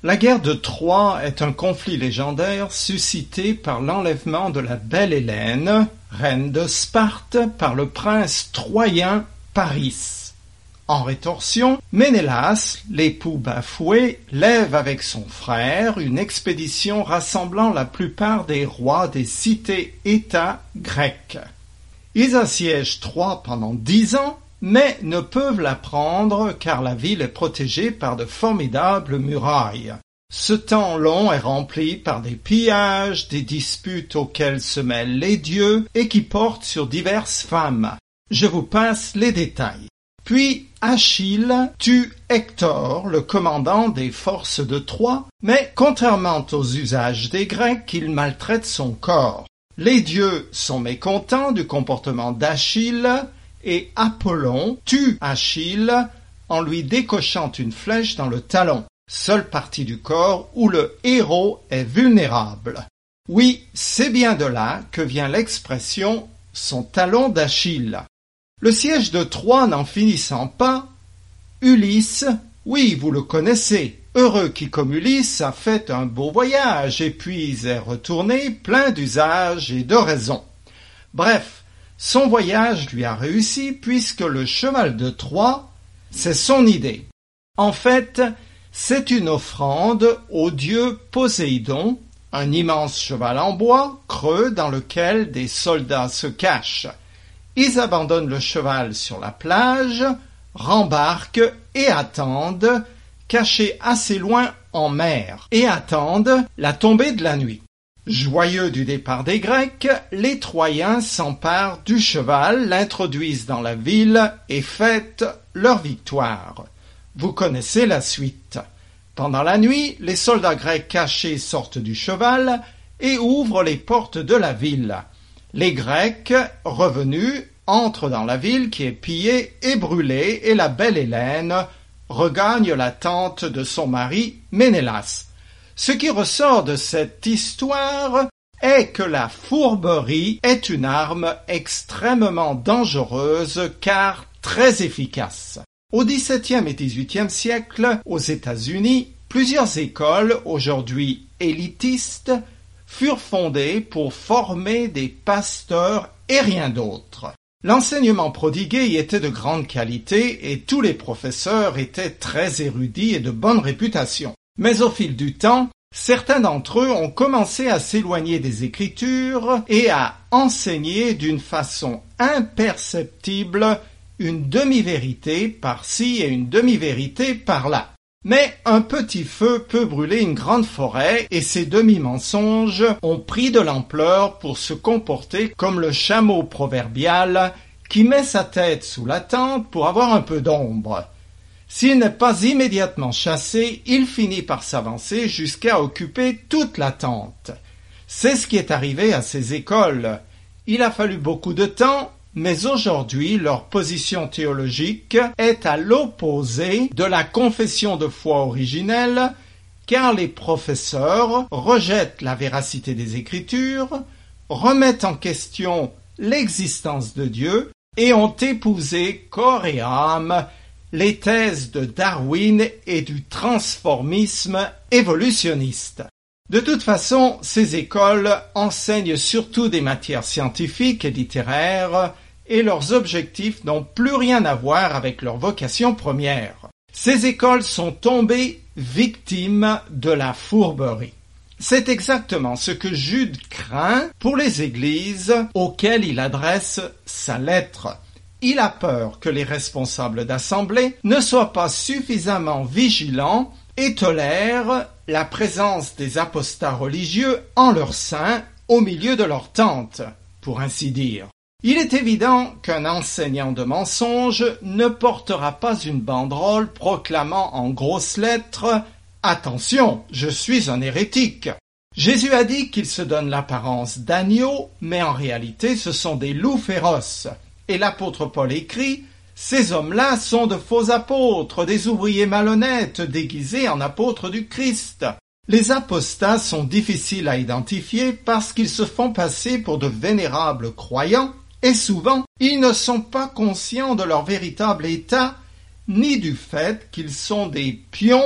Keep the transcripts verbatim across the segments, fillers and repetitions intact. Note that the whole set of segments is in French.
La guerre de Troie est un conflit légendaire suscité par l'enlèvement de la belle Hélène, reine de Sparte, par le prince troyen Paris. En rétorsion, Ménélas, l'époux bafoué, lève avec son frère une expédition rassemblant la plupart des rois des cités-États grecques. Ils assiègent Troie pendant dix ans, mais ne peuvent la prendre car la ville est protégée par de formidables murailles. Ce temps long est rempli par des pillages, des disputes auxquelles se mêlent les dieux et qui portent sur diverses femmes. Je vous passe les détails. Puis Achille tue Hector, le commandant des forces de Troie, mais contrairement aux usages des Grecs, il maltraite son corps. Les dieux sont mécontents du comportement d'Achille et Apollon tue Achille en lui décochant une flèche dans le talon, seule partie du corps où le héros est vulnérable. Oui, c'est bien de là que vient l'expression « son talon d'Achille ». Le siège de Troie n'en finissant pas, Ulysse, oui, vous le connaissez, heureux qui comme Ulysse a fait un beau voyage et puis est retourné plein d'usages et de raisons. Bref, son voyage lui a réussi puisque le cheval de Troie, c'est son idée. En fait, c'est une offrande au dieu Poséidon, un immense cheval en bois, creux dans lequel des soldats se cachent. Ils abandonnent le cheval sur la plage, rembarquent et attendent, cachés assez loin en mer, et attendent la tombée de la nuit. Joyeux du départ des Grecs, les Troyens s'emparent du cheval, l'introduisent dans la ville et fêtent leur victoire. Vous connaissez la suite. Pendant la nuit, les soldats grecs cachés sortent du cheval et ouvrent les portes de la ville. Les Grecs, revenus, entrent dans la ville qui est pillée et brûlée et la belle Hélène regagne la tente de son mari Ménélas. Ce qui ressort de cette histoire est que la fourberie est une arme extrêmement dangereuse car très efficace. Au dix-septième et dix-huitième siècle, aux États-Unis, plusieurs écoles, aujourd'hui élitistes, furent fondées pour former des pasteurs et rien d'autre. L'enseignement prodigué y était de grande qualité et tous les professeurs étaient très érudits et de bonne réputation. Mais au fil du temps, certains d'entre eux ont commencé à s'éloigner des Écritures et à enseigner d'une façon imperceptible une demi-vérité par-ci et une demi-vérité par-là. Mais un petit feu peut brûler une grande forêt et ces demi-mensonges ont pris de l'ampleur pour se comporter comme le chameau proverbial qui met sa tête sous la tente pour avoir un peu d'ombre. S'il n'est pas immédiatement chassé, il finit par s'avancer jusqu'à occuper toute la tente. C'est ce qui est arrivé à ces écoles. Il a fallu beaucoup de temps, mais aujourd'hui leur position théologique est à l'opposé de la confession de foi originelle, car les professeurs rejettent la véracité des Écritures, remettent en question l'existence de Dieu et ont épousé corps et âme les thèses de Darwin et du transformisme évolutionniste. De toute façon, ces écoles enseignent surtout des matières scientifiques et littéraires et leurs objectifs n'ont plus rien à voir avec leur vocation première. Ces écoles sont tombées victimes de la fourberie. C'est exactement ce que Jude craint pour les églises auxquelles il adresse sa lettre. Il a peur que les responsables d'assemblée ne soient pas suffisamment vigilants et tolèrent la présence des apostats religieux en leur sein au milieu de leur tente, pour ainsi dire. Il est évident qu'un enseignant de mensonges ne portera pas une banderole proclamant en grosses lettres « Attention, je suis un hérétique ». Jésus a dit qu'il se donne l'apparence d'agneau, mais en réalité ce sont des loups féroces. Et l'apôtre Paul écrit « Ces hommes-là sont de faux apôtres, des ouvriers malhonnêtes déguisés en apôtres du Christ. » Les apostats sont difficiles à identifier parce qu'ils se font passer pour de vénérables croyants et souvent ils ne sont pas conscients de leur véritable état ni du fait qu'ils sont des pions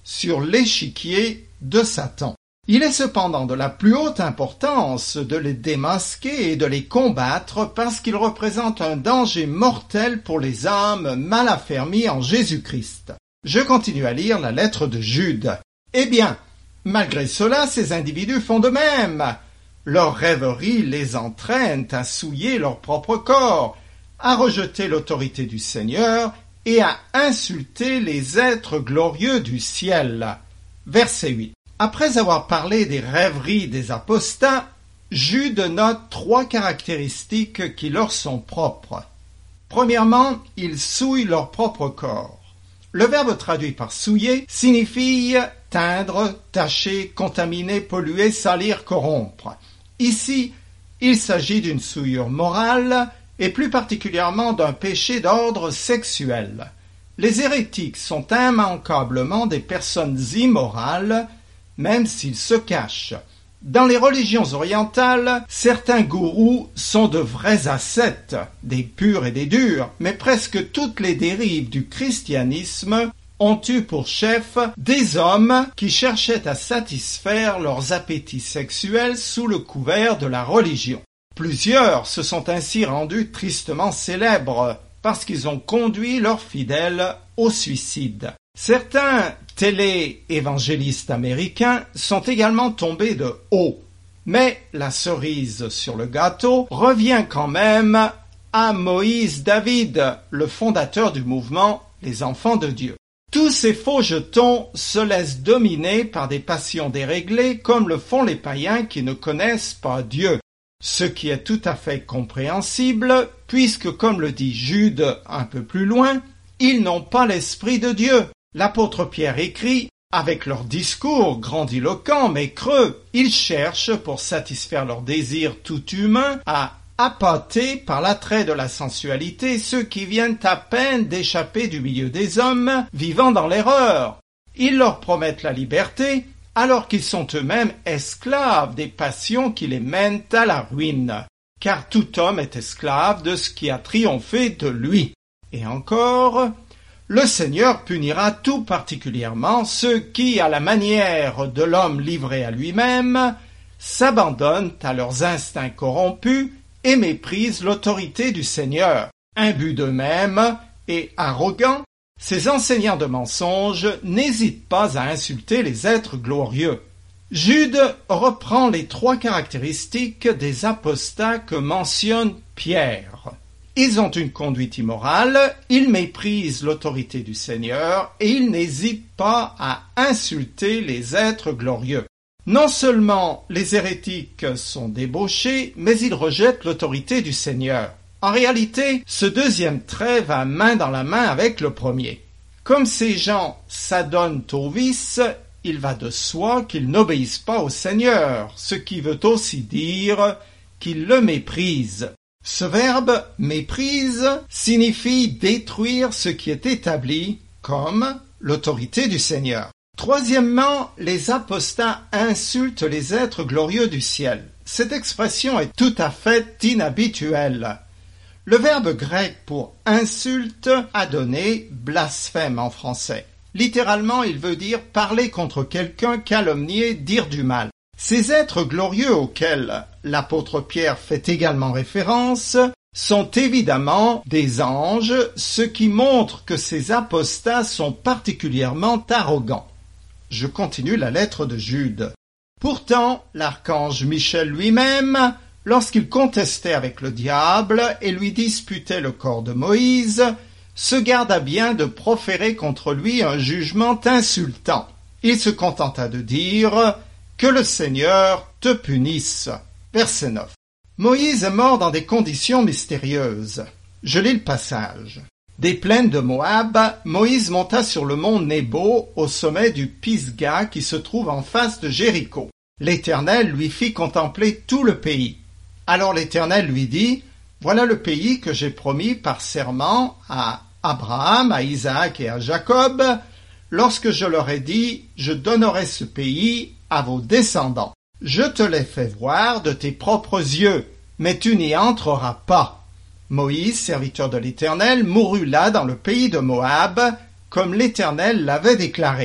sur l'échiquier de Satan. Il est cependant de la plus haute importance de les démasquer et de les combattre parce qu'ils représentent un danger mortel pour les âmes mal affermies en Jésus-Christ. Je continue à lire la lettre de Jude. Eh bien, malgré cela, ces individus font de même. Leur rêverie les entraîne à souiller leur propre corps, à rejeter l'autorité du Seigneur et à insulter les êtres glorieux du ciel. Verset huit. Après avoir parlé des rêveries des apostats, Jude note trois caractéristiques qui leur sont propres. Premièrement, ils souillent leur propre corps. Le verbe traduit par souiller signifie teindre, tacher, contaminer, polluer, salir, corrompre. Ici, il s'agit d'une souillure morale et plus particulièrement d'un péché d'ordre sexuel. Les hérétiques sont immanquablement des personnes immorales, même s'ils se cachent. Dans les religions orientales, certains gourous sont de vrais ascètes, des purs et des durs, mais presque toutes les dérives du christianisme ont eu pour chef des hommes qui cherchaient à satisfaire leurs appétits sexuels sous le couvert de la religion. Plusieurs se sont ainsi rendus tristement célèbres parce qu'ils ont conduit leurs fidèles au suicide. Certains télé-évangélistes américains sont également tombés de haut. Mais la cerise sur le gâteau revient quand même à Moïse David, le fondateur du mouvement Les Enfants de Dieu. Tous ces faux jetons se laissent dominer par des passions déréglées comme le font les païens qui ne connaissent pas Dieu. Ce qui est tout à fait compréhensible puisque, comme le dit Jude un peu plus loin, ils n'ont pas l'esprit de Dieu. L'apôtre Pierre écrit « Avec leurs discours grandiloquents mais creux, ils cherchent, pour satisfaire leurs désirs tout humains, à appâter par l'attrait de la sensualité ceux qui viennent à peine d'échapper du milieu des hommes, vivant dans l'erreur. Ils leur promettent la liberté, alors qu'ils sont eux-mêmes esclaves des passions qui les mènent à la ruine. Car tout homme est esclave de ce qui a triomphé de lui. » Et encore... Le Seigneur punira tout particulièrement ceux qui, à la manière de l'homme livré à lui-même, s'abandonnent à leurs instincts corrompus et méprisent l'autorité du Seigneur. Imbus d'eux-mêmes et arrogants, ces enseignants de mensonges n'hésitent pas à insulter les êtres glorieux. Jude reprend les trois caractéristiques des apostats que mentionne Pierre. Ils ont une conduite immorale, ils méprisent l'autorité du Seigneur et ils n'hésitent pas à insulter les êtres glorieux. Non seulement les hérétiques sont débauchés, mais ils rejettent l'autorité du Seigneur. En réalité, ce deuxième trait va main dans la main avec le premier. Comme ces gens s'adonnent au vice, il va de soi qu'ils n'obéissent pas au Seigneur, ce qui veut aussi dire qu'ils le méprisent. Ce verbe « méprise » signifie détruire ce qui est établi comme l'autorité du Seigneur. Troisièmement, les apostats insultent les êtres glorieux du ciel. Cette expression est tout à fait inhabituelle. Le verbe grec pour « insulte » a donné « blasphème » en français. Littéralement, il veut dire parler contre quelqu'un, calomnier, dire du mal. Ces êtres glorieux auxquels l'apôtre Pierre fait également référence sont évidemment des anges, ce qui montre que ces apostats sont particulièrement arrogants. Je continue la lettre de Jude. Pourtant, l'archange Michel lui-même, lorsqu'il contestait avec le diable et lui disputait le corps de Moïse, se garda bien de proférer contre lui un jugement insultant. Il se contenta de dire « Que le Seigneur te punisse ». Verset neuf. Moïse est mort dans des conditions mystérieuses. Je lis le passage. Des plaines de Moab, Moïse monta sur le mont Nebo, au sommet du Pisga qui se trouve en face de Jéricho. L'Éternel lui fit contempler tout le pays. Alors l'Éternel lui dit, « Voilà le pays que j'ai promis par serment à Abraham, à Isaac et à Jacob, lorsque je leur ai dit, je donnerai ce pays à vos descendants. Je te l'ai fait voir de tes propres yeux, mais tu n'y entreras pas. » Moïse, serviteur de l'Éternel, mourut là dans le pays de Moab, comme l'Éternel l'avait déclaré.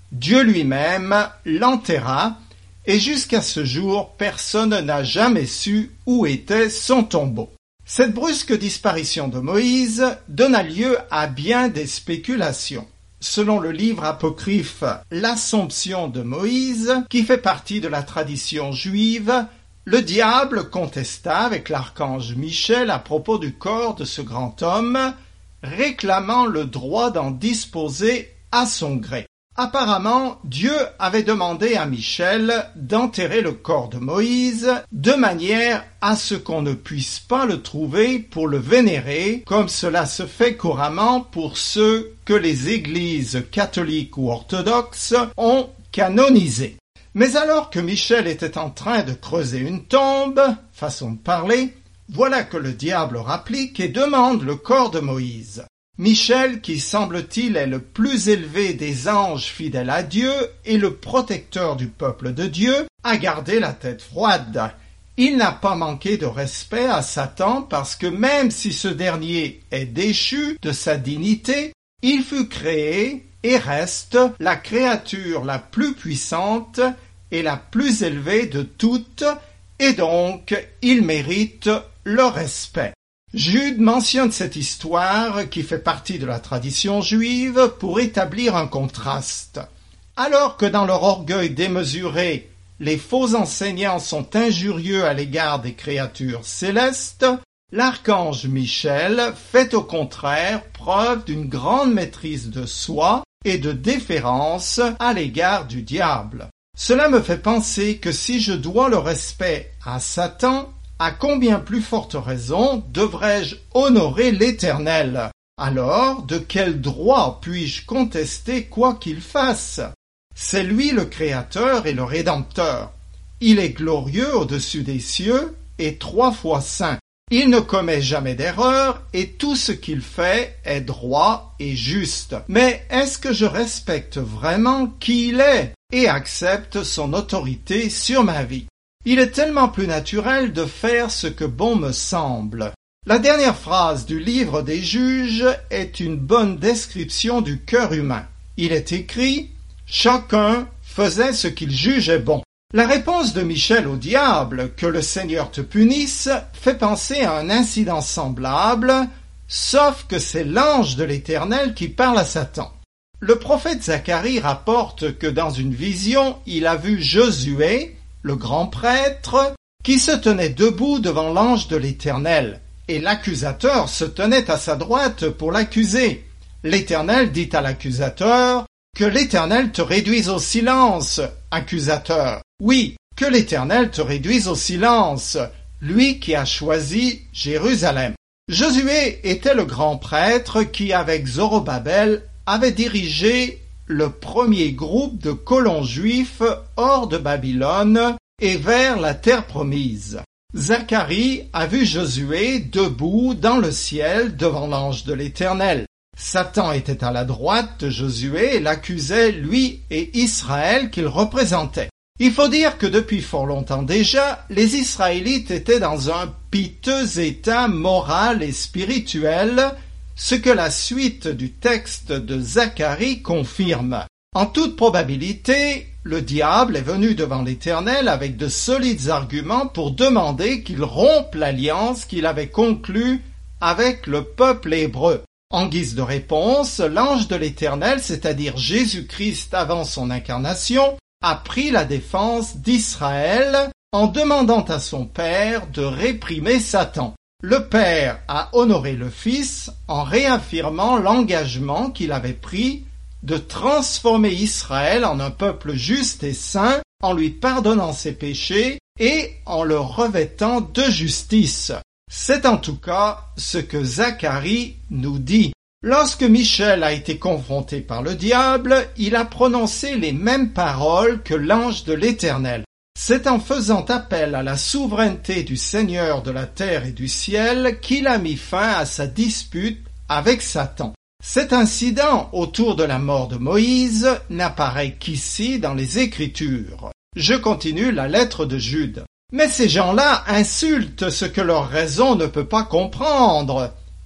Dieu lui-même l'enterra, et jusqu'à ce jour, personne n'a jamais su où était son tombeau. Cette brusque disparition de Moïse donna lieu à bien des spéculations. Selon le livre apocryphe L'Assomption de Moïse, qui fait partie de la tradition juive, le diable contesta avec l'archange Michel à propos du corps de ce grand homme, réclamant le droit d'en disposer à son gré. Apparemment, Dieu avait demandé à Michel d'enterrer le corps de Moïse de manière à ce qu'on ne puisse pas le trouver pour le vénérer, comme cela se fait couramment pour ceux que les églises catholiques ou orthodoxes ont canonisés. Mais alors que Michel était en train de creuser une tombe, façon de parler, voilà que le diable rapplique et demande le corps de Moïse. Michel, qui semble-t-il est le plus élevé des anges fidèles à Dieu et le protecteur du peuple de Dieu, a gardé la tête froide. Il n'a pas manqué de respect à Satan parce que même si ce dernier est déchu de sa dignité, il fut créé et reste la créature la plus puissante et la plus élevée de toutes, et donc il mérite le respect. Jude mentionne cette histoire qui fait partie de la tradition juive pour établir un contraste. Alors que dans leur orgueil démesuré, les faux enseignants sont injurieux à l'égard des créatures célestes, l'archange Michel fait au contraire preuve d'une grande maîtrise de soi et de déférence à l'égard du diable. Cela me fait penser que si je dois le respect à Satan, à combien plus forte raison devrais-je honorer l'Éternel? Alors, de quel droit puis-je contester quoi qu'il fasse? C'est lui le Créateur et le Rédempteur. Il est glorieux au-dessus des cieux et trois fois saint. Il ne commet jamais d'erreur et tout ce qu'il fait est droit et juste. Mais est-ce que je respecte vraiment qui il est et accepte son autorité sur ma vie? Il est tellement plus naturel de faire ce que bon me semble. La dernière phrase du livre des Juges est une bonne description du cœur humain. Il est écrit « Chacun faisait ce qu'il jugeait bon ». La réponse de Michel au diable, que le Seigneur te punisse, fait penser à un incident semblable, sauf que c'est l'ange de l'Éternel qui parle à Satan. Le prophète Zacharie rapporte que dans une vision, il a vu Josué, le grand prêtre, qui se tenait debout devant l'ange de l'Éternel, et l'accusateur se tenait à sa droite pour l'accuser. L'Éternel dit à l'accusateur que l'Éternel te réduise au silence, accusateur. Oui, que l'Éternel te réduise au silence, lui qui a choisi Jérusalem. Josué était le grand prêtre qui, avec Zorobabel, avait dirigé le premier groupe de colons juifs hors de Babylone et vers la terre promise. Zacharie a vu Josué debout dans le ciel devant l'ange de l'Éternel. Satan était à la droite de Josué et l'accusait, lui et Israël, qu'il représentait. Il faut dire que depuis fort longtemps déjà, les Israélites étaient dans un piteux état moral et spirituel, ce que la suite du texte de Zacharie confirme. En toute probabilité, le diable est venu devant l'Éternel avec de solides arguments pour demander qu'il rompe l'alliance qu'il avait conclue avec le peuple hébreu. En guise de réponse, l'ange de l'Éternel, c'est-à-dire Jésus-Christ avant son incarnation, a pris la défense d'Israël en demandant à son Père de réprimer Satan. Le Père a honoré le Fils en réaffirmant l'engagement qu'il avait pris de transformer Israël en un peuple juste et saint en lui pardonnant ses péchés et en le revêtant de justice. C'est en tout cas ce que Zacharie nous dit. Lorsque Michel a été confronté par le diable, il a prononcé les mêmes paroles que l'ange de l'Éternel. C'est en faisant appel à la souveraineté du Seigneur de la terre et du ciel qu'il a mis fin à sa dispute avec Satan. Cet incident autour de la mort de Moïse n'apparaît qu'ici dans les Écritures. Je continue la lettre de Jude. Mais ces gens-là insultent ce que leur raison ne peut pas comprendre.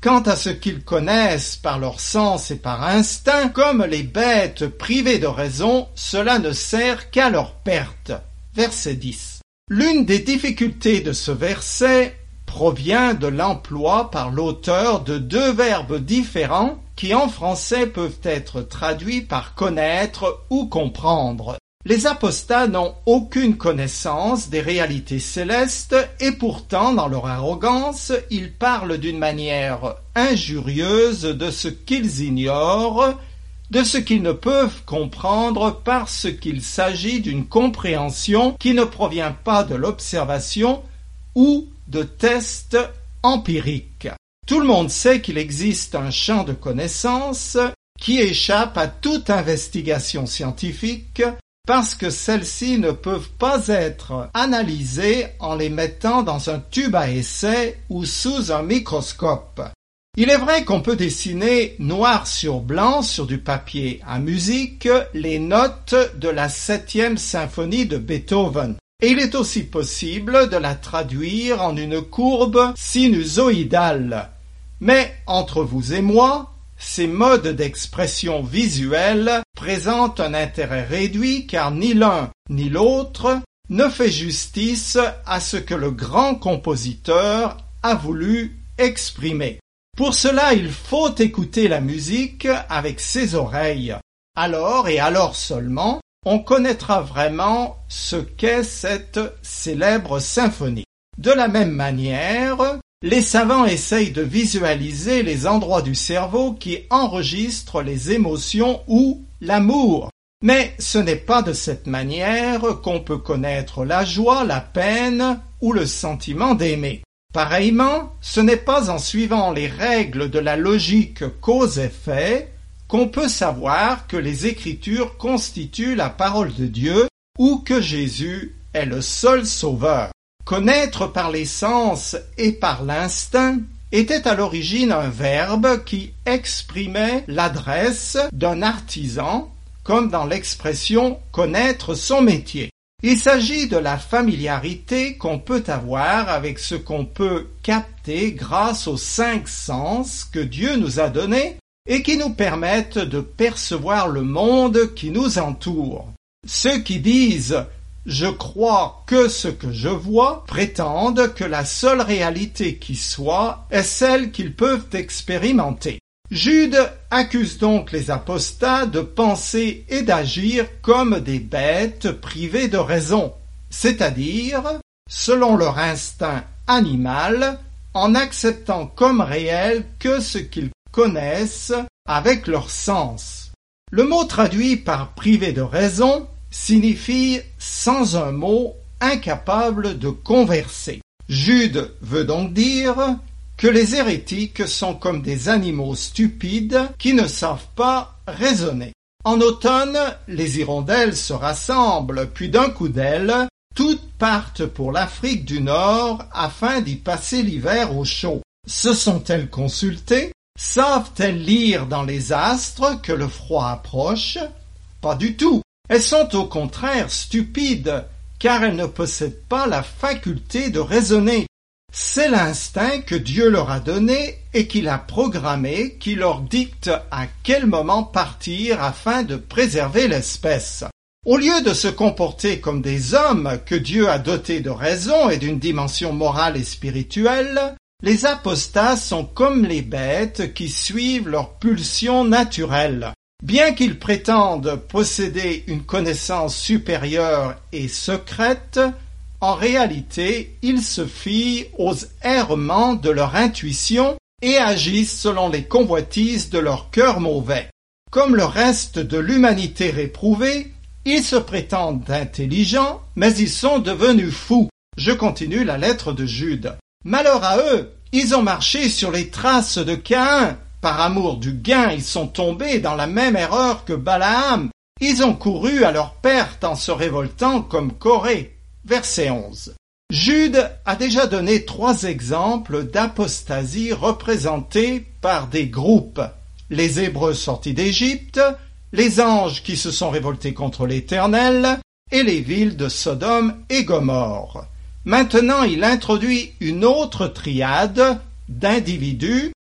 Quant à ce qu'ils connaissent par leur sens et par instinct, comme les bêtes privées de raison, cela ne sert qu'à leur perte. Verset dix. L'une des difficultés de ce verset provient de l'emploi par l'auteur de deux verbes différents qui en français peuvent être traduits par connaître ou comprendre. Les apostats n'ont aucune connaissance des réalités célestes et pourtant, dans leur arrogance, ils parlent d'une manière injurieuse de ce qu'ils ignorent, de ce qu'ils ne peuvent comprendre parce qu'il s'agit d'une compréhension qui ne provient pas de l'observation ou de tests empiriques. Tout le monde sait qu'il existe un champ de connaissances qui échappe à toute investigation scientifique parce que celles-ci ne peuvent pas être analysées en les mettant dans un tube à essai ou sous un microscope. Il est vrai qu'on peut dessiner noir sur blanc sur du papier à musique les notes de la septième symphonie de Beethoven. Et il est aussi possible de la traduire en une courbe sinusoïdale. Mais entre vous et moi, ces modes d'expression visuelle présentent un intérêt réduit car ni l'un ni l'autre ne fait justice à ce que le grand compositeur a voulu exprimer. Pour cela, il faut écouter la musique avec ses oreilles. Alors et alors seulement, on connaîtra vraiment ce qu'est cette célèbre symphonie. De la même manière, les savants essayent de visualiser les endroits du cerveau qui enregistrent les émotions ou l'amour. Mais ce n'est pas de cette manière qu'on peut connaître la joie, la peine ou le sentiment d'aimer. Pareillement, ce n'est pas en suivant les règles de la logique cause-effet qu'on peut savoir que les Écritures constituent la parole de Dieu ou que Jésus est le seul sauveur. Connaître par les sens et par l'instinct était à l'origine un verbe qui exprimait l'adresse d'un artisan, comme dans l'expression « connaître son métier ». Il s'agit de la familiarité qu'on peut avoir avec ce qu'on peut capter grâce aux cinq sens que Dieu nous a donnés et qui nous permettent de percevoir le monde qui nous entoure. Ceux qui disent « je crois que ce que je vois » prétendent que la seule réalité qui soit est celle qu'ils peuvent expérimenter. Jude accuse donc les apostats de penser et d'agir comme des bêtes privées de raison, c'est-à-dire selon leur instinct animal, en acceptant comme réel que ce qu'ils connaissent avec leur sens. Le mot traduit par privé de raison signifie sans un mot incapable de converser. Jude veut donc dire que les hérétiques sont comme des animaux stupides qui ne savent pas raisonner. En automne, les hirondelles se rassemblent, puis d'un coup d'aile, toutes partent pour l'Afrique du Nord afin d'y passer l'hiver au chaud. Se sont-elles consultées? Savent-elles lire dans les astres que le froid approche? Pas du tout. Elles sont au contraire stupides, car elles ne possèdent pas la faculté de raisonner. C'est l'instinct que Dieu leur a donné et qu'il a programmé qui leur dicte à quel moment partir afin de préserver l'espèce. Au lieu de se comporter comme des hommes que Dieu a dotés de raison et d'une dimension morale et spirituelle, les apostats sont comme les bêtes qui suivent leurs pulsions naturelles. Bien qu'ils prétendent posséder une connaissance supérieure et secrète, en réalité, ils se fient aux errements de leur intuition et agissent selon les convoitises de leur cœur mauvais. Comme le reste de l'humanité réprouvée, ils se prétendent intelligents, mais ils sont devenus fous. Je continue la lettre de Jude. Malheur à eux, ils ont marché sur les traces de Caïn. Par amour du gain, ils sont tombés dans la même erreur que Balaam. Ils ont couru à leur perte en se révoltant comme Corée. Verset onze. Jude a déjà donné trois exemples d'apostasie représentés par des groupes. Les Hébreux sortis d'Égypte, les anges qui se sont révoltés contre l'Éternel et les villes de Sodome et Gomorrhe. Maintenant, il introduit une autre triade d'individus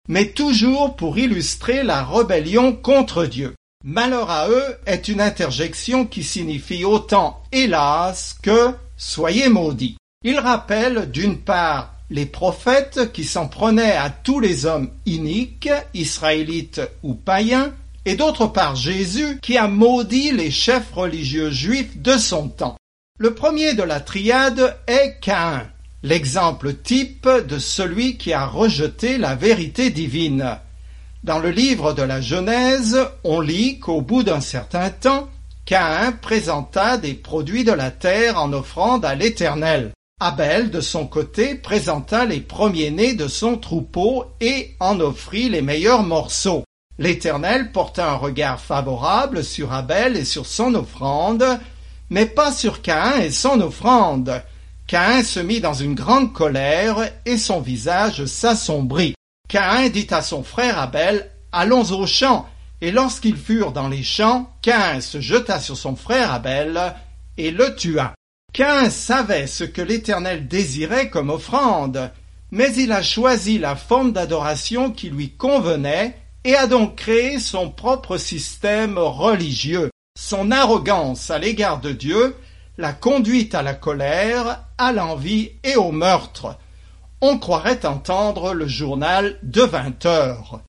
mais toujours pour illustrer la rébellion contre Dieu. Malheur à eux est une interjection qui signifie autant hélas que soyez maudits. Il rappelle d'une part les prophètes qui s'en prenaient à tous les hommes iniques, israélites ou païens, et d'autre part Jésus qui a maudit les chefs religieux juifs de son temps. Le premier de la triade est Caïn, l'exemple type de celui qui a rejeté la vérité divine. Dans le livre de la Genèse, on lit qu'au bout d'un certain temps, Caïn présenta des produits de la terre en offrande à l'Éternel. Abel, de son côté, présenta les premiers-nés de son troupeau et en offrit les meilleurs morceaux. L'Éternel porta un regard favorable sur Abel et sur son offrande, mais pas sur Caïn et son offrande. Caïn se mit dans une grande colère et son visage s'assombrit. Caïn dit à son frère Abel, « Allons aux champs !» Et lorsqu'ils furent dans les champs, Caïn se jeta sur son frère Abel et le tua. Caïn savait ce que l'Éternel désirait comme offrande, mais il a choisi la forme d'adoration qui lui convenait et a donc créé son propre système religieux. Son arrogance à l'égard de Dieu l'a conduit à la colère, à l'envie et au meurtre. On croirait entendre le journal de vingt heures.